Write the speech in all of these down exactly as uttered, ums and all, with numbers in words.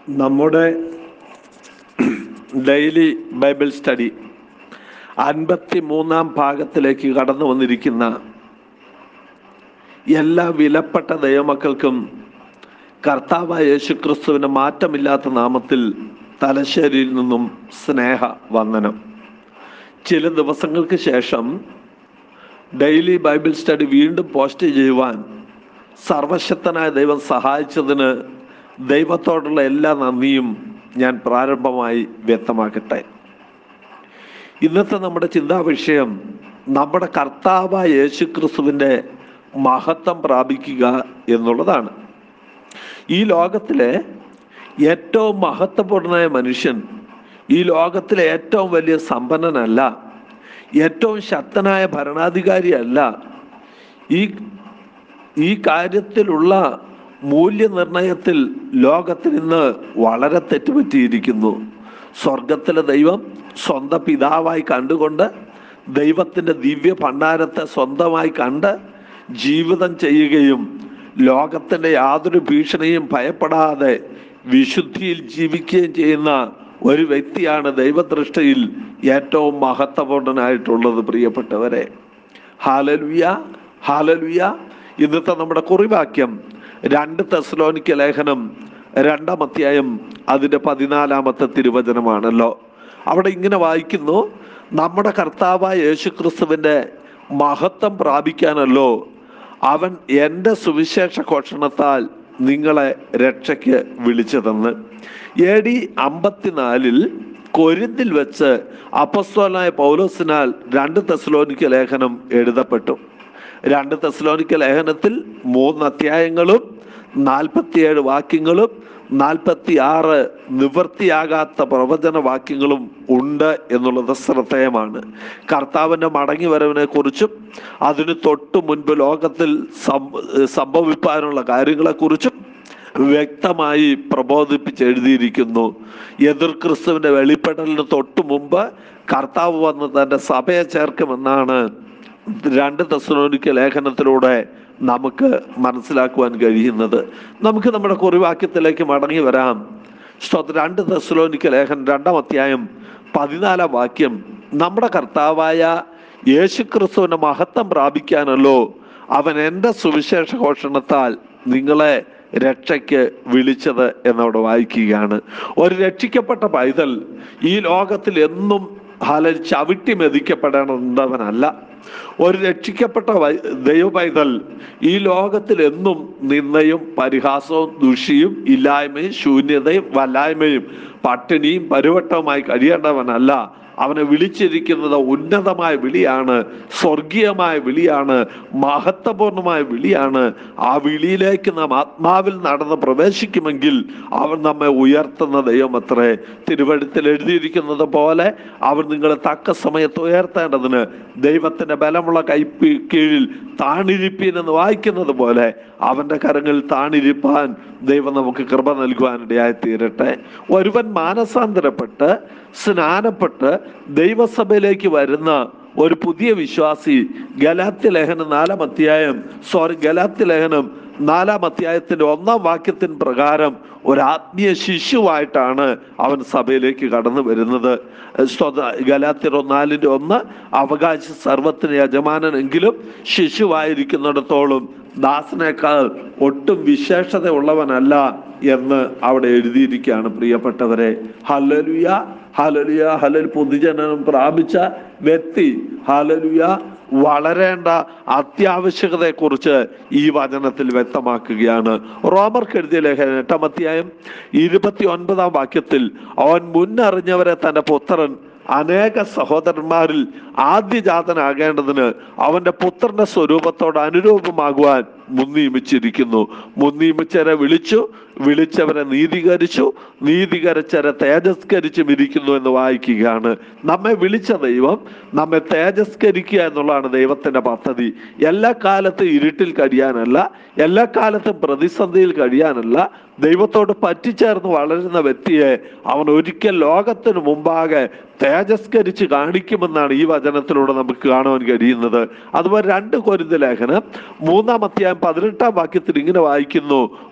നമ്മുടെ daily Bible study അൻപത്തി മൂന്നാം ഭാഗത്തിലേക്ക് കടന്നു വന്നിരിക്കുന്ന എല്ലാ വിലപ്പെട്ട ദൈവമക്കൾക്കും കർത്താവായ യേശുക്രിസ്തുവിൻ്റെ മാറ്റമില്ലാത്ത നാമത്തിൽ തലശ്ശേരിയിൽ നിന്നും സ്നേഹ വന്ദനം. ചില ദിവസങ്ങൾക്ക് ശേഷം ഡെയിലി ബൈബിൾ സ്റ്റഡി വീണ്ടും പോസ്റ്റ് ചെയ്യുവാൻ സർവശക്തനായ ദൈവം സഹായിച്ചതിന് ദൈവത്തോടുള്ള എല്ലാ നന്ദിയും ഞാൻ പ്രാരംഭമായി വ്യക്തമാക്കട്ടെ. ഇന്നത്തെ നമ്മുടെ ചിന്താ വിഷയം നമ്മുടെ കർത്താവായ യേശുക്രിസ്തുവിൻ്റെ മഹത്വം പ്രാപിക്കുക എന്നുള്ളതാണ്. ഈ ലോകത്തിലെ ഏറ്റവും മഹത്വപൂർണനായ മനുഷ്യൻ ഈ ലോകത്തിലെ ഏറ്റവും വലിയ സമ്പന്നനല്ല, ഏറ്റവും ശക്തനായ ഭരണാധികാരിയല്ല. ഈ ഈ കാര്യത്തിലുള്ള മൂല്യനിർണയത്തിൽ ലോകത്തിന് ഇന്ന് വളരെ തെറ്റുപറ്റിയിരിക്കുന്നു. സ്വർഗത്തിലെ ദൈവം സ്വന്തം പിതാവായി കണ്ടുകൊണ്ട് ദൈവത്തിൻ്റെ ദിവ്യ ഭണ്ഡാരത്തെ സ്വന്തമായി കണ്ട് ജീവിതം ചെയ്യുകയും ലോകത്തിൻ്റെ യാതൊരു ഭീഷണിയും ഭയപ്പെടാതെ വിശുദ്ധിയിൽ ജീവിക്കുകയും ചെയ്യുന്ന ഒരു വ്യക്തിയാണ് ദൈവദൃഷ്ടിയിൽ ഏറ്റവും മഹത്വപൂർണനായിട്ടുള്ളത്. പ്രിയപ്പെട്ടവരെ, ഹല്ലേലൂയ ഹല്ലേലൂയ. ഇന്നത്തെ നമ്മുടെ കുറിവാക്യം രണ്ട് തെസ്സലോനിക്ക ലേഖനം രണ്ടാം അധ്യായം അതിൻ്റെ പതിനാലാമത്തെ തിരുവചനമാണല്ലോ. അവിടെ ഇങ്ങനെ വായിക്കുന്നു: നമ്മുടെ കർത്താവായ യേശുക്രിസ്തുവിൻ്റെ മഹത്വം പ്രാപിക്കാനല്ലോ അവൻ എൻ്റെ സുവിശേഷ ഘോഷണത്താൽ നിങ്ങളെ രക്ഷയ്ക്ക് വിളിച്ചതെന്ന്. എ ഡി അമ്പത്തിനാലിൽ കൊരിന്തിൽ വെച്ച് അപ്പോസ്തലനായ പൗലോസിനാൽ രണ്ട് തെസ്സലോനിക്ക ലേഖനം എഴുതപ്പെട്ടു. രണ്ട് തെസ്സലോനിക്ക ലേഖനത്തിൽ മൂന്ന് അധ്യായങ്ങളും നാൽപ്പത്തിയേഴ് വാക്യങ്ങളും നാൽപ്പത്തി ആറ് നിവൃത്തിയാകാത്ത പ്രവചന വാക്യങ്ങളും ഉണ്ട് എന്നുള്ളത് ശ്രദ്ധേയമാണ്. കർത്താവിൻ്റെ മടങ്ങി വരവിനെ കുറിച്ചും അതിന് തൊട്ടു മുൻപ് ലോകത്തിൽ സംഭവിപ്പാനുള്ള കാര്യങ്ങളെക്കുറിച്ചും വ്യക്തമായി പ്രബോധിപ്പിച്ച് എഴുതിയിരിക്കുന്നു. എതിർ ക്രിസ്തുവിൻ്റെ വെളിപ്പെടലിന് തൊട്ടു മുമ്പ് കർത്താവ് വന്ന് തൻ്റെ സഭയെ ചേർക്കുമെന്നാണ് രണ്ട് തെസ്സലോനിക്ക ലേഖനത്തിലൂടെ നമുക്ക് മനസ്സിലാക്കുവാൻ കഴിയുന്നത്. നമുക്ക് നമ്മുടെ കുറിവാക്യത്തിലേക്ക് മടങ്ങി വരാം. രണ്ട് തെസ്സലോനിക്ക ലേഖനം രണ്ടാം അധ്യായം പതിനാലാം വാക്യം: നമ്മുടെ കർത്താവായ യേശുക്രിസ്തുവിന്റെ മഹത്വം പ്രാപിക്കാനല്ലോ അവൻ എൻ്റെ സുവിശേഷ ഘോഷണത്താൽ നിങ്ങളെ രക്ഷയ്ക്ക് വിളിച്ചത് എന്നവിടെ വായിക്കുകയാണ്. ഒരു രക്ഷിക്കപ്പെട്ട പൈതൽ ഈ ലോകത്തിൽ എന്നും ഹല ചവിട്ടി മെതിക്കപ്പെടേണ്ടവനല്ല. ഒരു രക്ഷിക്കപ്പെട്ട ദൈവ പൈതൽ ഈ ലോകത്തിൽ എന്നും നിന്ദയും പരിഹാസവും ദുഷിയും ഇല്ലായ്മയും ശൂന്യതയും വല്ലായ്മയും പട്ടിണിയും പരുവട്ടവുമായി കഴിയേണ്ടവനല്ല. അവനെ വിളിച്ചിരിക്കുന്നത് ഉന്നതമായ വിളിയാണ്, സ്വർഗീയമായ വിളിയാണ്, മഹത്വപൂർണമായ വിളിയാണ്. ആ വിളിയിലേക്ക് നാം ആത്മാവിൽ നടന്ന് പ്രവേശിക്കുമെങ്കിൽ അവൻ നമ്മെ ഉയർത്തുന്ന ദൈവമത്രേ. തിരുവെഴുത്തിൽ എഴുതിയിരിക്കുന്നത് പോലെ അവൻ നിങ്ങളെ തക്ക സമയത്ത് ഉയർത്തേണ്ടതിന് ദൈവത്തിൻ്റെ ബലമുള്ള കൈ കീഴിൽ താണിരിപ്പീൻ എന്ന് വായിക്കുന്നത് പോലെ അവൻ്റെ കരങ്ങളിൽ താണിരിപ്പാൻ ദൈവം നമുക്ക് കൃപ നൽകുവാനിടയായി തീരട്ടെ. ഒരുവൻ മാനസാന്തരപ്പെട്ട് സ്നാനപ്പെട്ട് ദൈവസഭയിലേക്ക് വരുന്ന ഒരു പുതിയ വിശ്വാസി ഗലാത്യ ലേഖനം നാലാം അധ്യായം സോറി ഗലാത്യ ലേഖനം നാലാം അധ്യായത്തിന്റെ ഒന്നാം വാക്യത്തിന് പ്രകാരം ഒരു ആത്മീയ ശിശുവായിട്ടാണ് അവൻ സഭയിലേക്ക് കടന്നു വരുന്നത്. ഗലാത്യർ നാലിൻ്റെ ഒന്ന്: അവകാശ സർവത്തിന് യജമാനനെങ്കിലും ശിശുവായിരിക്കുന്നിടത്തോളം ദാസനേക്കാൾ ഒട്ടും വിശേഷത ഉള്ളവനല്ല എന്ന് അവിടെ എഴുതിയിരിക്കുകയാണ്. പ്രിയപ്പെട്ടവരെ, ഹല്ലേലൂയ ഹല്ലേലൂയ ഹല്ലേലൂയ. പൊതുജനം പ്രാപിച്ച വ്യക്തി ഹല്ലേലൂയ വളരേണ്ട അത്യാവശ്യകതയെക്കുറിച്ച് ഈ വചനത്തിൽ വ്യക്തമാക്കുകയാണ്. റോമർക്ക് എഴുതിയ ലേഖനം എട്ടാം അധ്യായം ഇരുപത്തി ഒൻപതാം വാക്യത്തിൽ അവൻ മുന്നറിഞ്ഞവരെ തൻ്റെ പുത്രൻ അനേക സഹോദരന്മാരിൽ ആദ്യജാതനാകേണ്ടതിന് അവന്റെ പുത്രന്റെ സ്വരൂപത്തോട് അനുരൂപമാകുവാൻ മുൻനിയമിച്ചിരിക്കുന്നു. മുൻനിയമിച്ചവരെ വിളിച്ചു, വിളിച്ചവരെ നീതീകരിച്ചു, നീതീകരിച്ചവരെ തേജസ്കരിച്ചും ഇരിക്കുന്നു എന്ന് വായിക്കുകയാണ്. നമ്മെ വിളിച്ച ദൈവം നമ്മെ തേജസ്കരിക്കുക എന്നുള്ളതാണ് ദൈവത്തിന്റെ പദ്ധതി. എല്ലാ കാലത്തും ഇരുട്ടിൽ കഴിയാനല്ല, എല്ലാ കാലത്തും പ്രതിസന്ധിയിൽ കഴിയാനല്ല. ദൈവത്തോട് പറ്റിച്ചേർന്ന് വളരുന്ന വ്യക്തിയെ അവൻ ഒരിക്കൽ ലോകത്തിന് മുമ്പാകെ തേജസ്കരിച്ച് കാണിക്കുമെന്നാണ് ഈ വചനത്തിലൂടെ നമുക്ക് കാണുവാൻ കഴിയുന്നത്. അതുപോലെ രണ്ട് കൊരിന്ത്യർ ലേഖനം മൂന്നാം അധ്യായം പതിനെട്ടാം വാക്യത്തിൽ ഇങ്ങനെ വായിക്കുന്നു: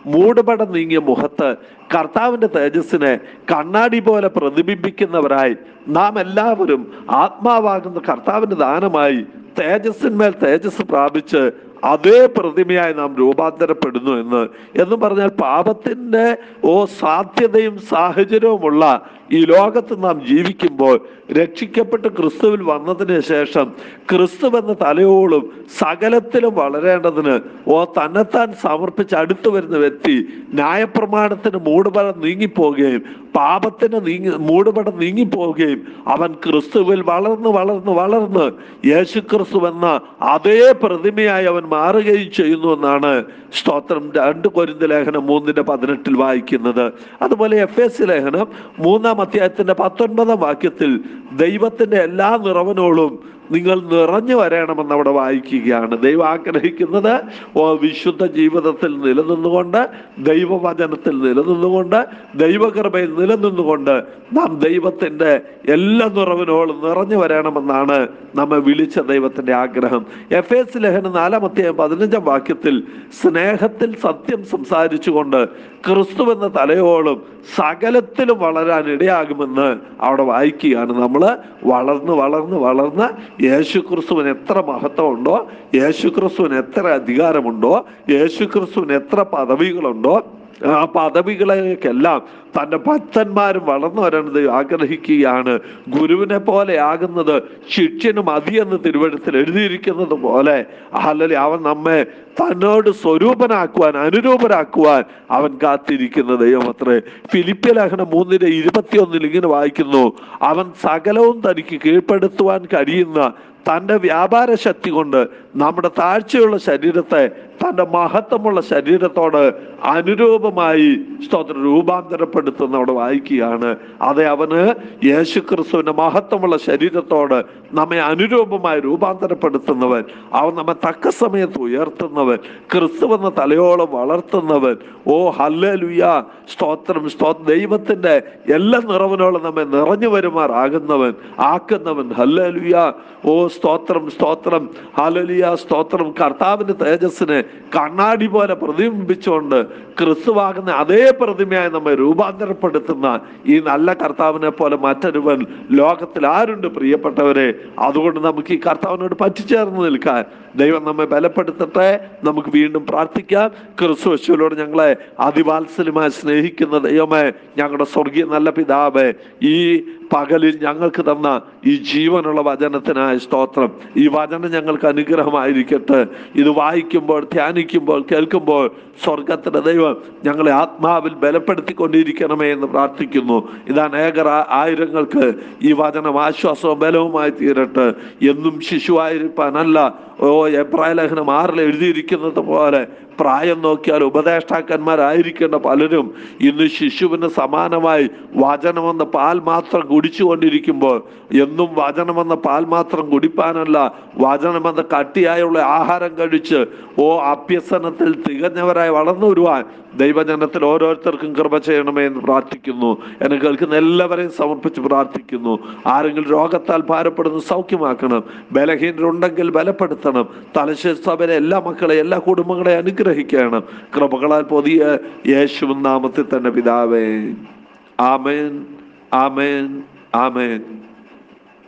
മൂടുപടം നീങ്ങിയ മുഖത്ത് കർത്താവിന്റെ തേജസ്സിനെ കണ്ണാടി പോലെ പ്രതിബിംബിക്കുന്നവരായി നാം എല്ലാവരും ആത്മാവാകുന്ന കർത്താവിന്റെ ദാനമായി തേജസ്സിന്മേൽ തേജസ് പ്രാപിച്ച് അതേ പ്രതിമയായി നാം രൂപാന്തരപ്പെടുന്നു എന്ന് എന്ന് പറഞ്ഞാൽ പാപത്തിന്റെ ഓ സാധ്യതയും സാഹചര്യവുമുള്ള ഈ ലോകത്ത് നാം ജീവിക്കുമ്പോൾ രക്ഷിക്കപ്പെട്ട് ക്രിസ്തുവിൽ വന്നതിന് ശേഷം ക്രിസ്തു എന്ന തലയോളും സകലത്തിലും വളരേണ്ടതിന് ഓ തന്നെത്താൻ സമർപ്പിച്ച് അടുത്തു വരുന്ന വ്യക്തി ന്യായപ്രമാണത്തിന് മൂടുപടം നീങ്ങിപ്പോവുകയും പാപത്തിന് നീങ്ങി മൂടുപടം നീങ്ങിപ്പോവുകയും അവൻ ക്രിസ്തുവിൽ വളർന്ന് വളർന്ന് വളർന്ന് യേശു ക്രിസ്തു എന്ന അതേ പ്രതിമയായി അവൻ മാറുകയും ചെയ്യുന്നു എന്നാണ് സ്തോത്രം രണ്ട് കൊരിന്ത്യർ ലേഖനം മൂന്നിന്റെ പതിനെട്ടിൽ വായിക്കുന്നത്. അതുപോലെ എഫ് എസ് ലേഖനം മൂന്നാം അധ്യായത്തിന്റെ പത്തൊൻപതാം വാക്യത്തിൽ ദൈവത്തിന്റെ എല്ലാ നിറവിനോളും നിങ്ങൾ നിറഞ്ഞു വരണമെന്ന് അവിടെ വായിക്കുകയാണ്. ദൈവം ആഗ്രഹിക്കുന്നത് ഓ വിശുദ്ധ ജീവിതത്തിൽ നിലനിന്നുകൊണ്ട്, ദൈവവചനത്തിൽ നിലനിന്നുകൊണ്ട്, ദൈവകൃപയിൽ നിലനിന്നുകൊണ്ട് നാം ദൈവത്തിന്റെ എല്ലാ നിറവിനോളും നിറഞ്ഞു വരണമെന്നാണ് നമ്മെ വിളിച്ച ദൈവത്തിന്റെ ആഗ്രഹം. എഫ് എസ് ലേഖനം നാലാം അധ്യായം പതിനഞ്ചാം വാക്യത്തിൽ സ്നേഹത്തിൽ സത്യം സംസാരിച്ചുകൊണ്ട് ക്രിസ്തു എന്ന തലയോളം സകലത്തിലും വളരാൻ ഇടയാകുമെന്ന് അവിടെ വായിക്കുകയാണ്. നമ്മൾ വളർന്ന് വളർന്ന് വളർന്ന് യേശു ക്രിസ്തുവിന് എത്ര മഹത്വമുണ്ടോ, യേശു ക്രിസ്തുവിന് എത്ര അധികാരമുണ്ടോ, യേശു ക്രിസ്തുവിന് എത്ര പദവികളുണ്ടോ, ആ പദവികളെല്ലാം തൻ്റെ ഭക്തന്മാരും വളർന്നു വരേണ്ടത് ആഗ്രഹിക്കുകയാണ്. ഗുരുവിനെ പോലെ ആകുന്നത് ശിഷ്യന് മതിയെന്ന് തിരുവെഴുത്തിൽ എഴുതിയിരിക്കുന്നത് പോലെ അല്ലെങ്കിൽ അവൻ നമ്മെ തന്നോട് സ്വരൂപനാക്കുവാൻ, അനുരൂപരാക്കുവാൻ അവൻ കാത്തിരിക്കുന്ന ദൈവമത്രേ. ഫിലിപ്പ്യ ലേഖനം മൂന്നിന്റെ ഇരുപത്തിയൊന്നിൽ ഇങ്ങനെ വായിക്കുന്നു, അവൻ സകലവും തനിക്ക് കീഴ്പ്പെടുത്തുവാൻ കഴിയുന്ന തൻ്റെ വ്യാപാര ശക്തി കൊണ്ട് നമ്മുടെ താഴ്ചയുള്ള ശരീരത്തെ തൻ്റെ മഹത്വമുള്ള ശരീരത്തോട് അനുരൂപമായി സ്തോത്രം രൂപാന്തരപ്പെടുത്തുന്ന അവിടെ വായിക്കുകയാണ്. അതെ, അവന് യേശു ക്രിസ്തുവിന്റെ മഹത്വമുള്ള ശരീരത്തോട് നമ്മെ അനുരൂപമായി രൂപാന്തരപ്പെടുത്തുന്നവൻ, അവൻ നമ്മെ തക്ക സമയത്ത് ഉയർത്തുന്നവൻ, ക്രിസ്തു എന്ന തലയോളം വളർത്തുന്നവൻ. ഓ ഹല്ലേലൂയ, സ്തോത്രം സ്തോത്രം. ദൈവത്തിന്റെ എല്ലാ നിറവിനോളം നമ്മെ നിറഞ്ഞു വരുമാറാകുന്നവൻ, ആക്കുന്നവൻ. ഹല്ലേലൂയ, ഓ സ്തോത്രം സ്തോത്രം. ഹല്ലേലൂയ, സ്തോത്രം. കർത്താവിന്റെ തേജസ്സിനെ കണ്ണാടി പോലെ പ്രതിബിംബിച്ചുകൊണ്ട് ക്രിസ്തുവാകുന്ന അതേ പ്രതിമയായി നമ്മെ രൂപാന്തരപ്പെടുത്തുന്ന ഈ നല്ല കർത്താവിനെ പോലെ മറ്റൊരുവൻ ലോകത്തിൽ ആരുണ്ട് പ്രിയപ്പെട്ടവരെ? അതുകൊണ്ട് നമുക്ക് ഈ കർത്താവിനോട് പറ്റിച്ചേർന്ന് നിൽക്കാൻ ദൈവം നമ്മെ ബലപ്പെടുത്തട്ടെ. നമുക്ക് വീണ്ടും പ്രാർത്ഥിക്കാം. ക്രിസ്തു യേശുവിനോട് ഞങ്ങളെ അതിവാത്സല്യമായി സ്നേഹിക്കുന്ന ദൈവമേ, ഞങ്ങളുടെ സ്വർഗീയ നല്ല പിതാവേ, ഈ പകലിൽ ഞങ്ങൾക്ക് തന്ന ഈ ജീവനുള്ള വചനത്തിനായി സ്തോത്രം. ഈ വചനം ഞങ്ങൾക്ക് അനുഗ്രഹമായിരിക്കട്ടെ. ഇത് വായിക്കുമ്പോൾ, ധ്യാനിക്കുമ്പോൾ, കേൾക്കുമ്പോൾ സ്വർഗത്തിന്റെ ദൈവം ഞങ്ങളെ ആത്മാവിൽ ബലപ്പെടുത്തിക്കൊണ്ടിരിക്കണമേ എന്ന് പ്രാർത്ഥിക്കുന്നു. ഇത് അനേകർ ആയിരങ്ങൾക്ക് ഈ വചനം ആശ്വാസവും ബലവുമായി തീരട്ടെ. എന്നും ശിശുവായിരിക്കാനല്ല, ഓ എബ്രായ ലേഖനം ആറിൽ എഴുതിയിരിക്കുന്നത് പോലെ പ്രായം നോക്കിയാൽ ഉപദേഷ്ടാക്കന്മാരായിരിക്കേണ്ട പലരും ഇന്ന് ശിശുവിന് സമാനമായി വചനമെന്ന പാൽ മാത്രം കുടിച്ചുകൊണ്ടിരിക്കുമ്പോൾ, എന്നും വചനമെന്ന പാൽ മാത്രം കുടിപ്പാനല്ല, വചനമെന്ന കട്ടിയായുള്ള ആഹാരം കഴിച്ച് ഓ അഭ്യസനത്തിൽ തികഞ്ഞവരായി വളർന്നു വരുവാൻ ദൈവജനത്തിൽ ഓരോരുത്തർക്കും കൃപ ചെയ്യണമേ എന്ന് പ്രാർത്ഥിക്കുന്നു. എന്നെ കേൾക്കുന്ന എല്ലാവരെയും സമർപ്പിച്ച് പ്രാർത്ഥിക്കുന്നു. ആരെങ്കിലും രോഗത്താൽ ഭാരപ്പെടുന്നു, സൗഖ്യമാക്കണം. ബലഹീനരുണ്ടെങ്കിൽ ബലപ്പെടുത്തണം. തലശ്ശേരി സഭയിലെ എല്ലാ മക്കളെ, എല്ലാ കുടുംബങ്ങളെ അനുഗ്രഹിക്കണം. കൃപകളാൽ പൊതിയ യേശുവിൻ നാമത്തിൽ തന്നെ പിതാവേ. ആമേൻ, ആമേൻ, ആമേൻ.